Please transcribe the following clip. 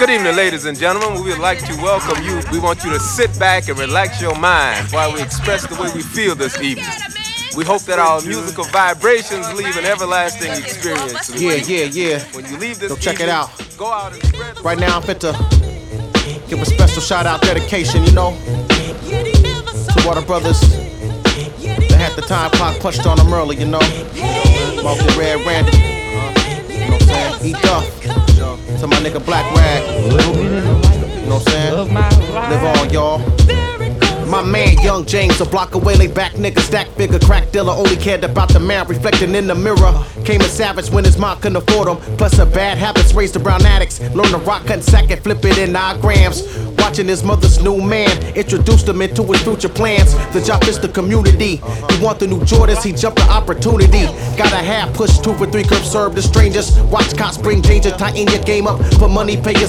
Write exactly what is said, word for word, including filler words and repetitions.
Good evening, ladies and gentlemen. We would like to welcome you. We want you to sit back and relax your mind while we express the way we feel this evening. We hope that our musical vibrations leave an everlasting experience. Yeah, yeah, yeah. When you leave this Go check evening, it out. Go out and spread the Right now, I'm fit to give a special shout out dedication, you know, to all the brothers that had the time clock punched on them early, you know. Marky Red Randy, you know what I'm saying? E Duff, to my nigga Black Rag, you know what I'm saying? Live on, y'all. My man, Young James, a block away, lay back nigga, stack figure, crack dealer, only cared about the man reflecting in the mirror. Came a savage when his mom couldn't afford him. Plus her bad habits raised around addicts. Learn to rock, cut and sack and flip it in nine grams. Watching his mother's new man, introduced him into his future plans. The job is the community. He want the new Jordans, he jumped the opportunity. Got a half push, two for three, curb serve the strangers. Watch cops bring danger, tighten your game up. For money, pay your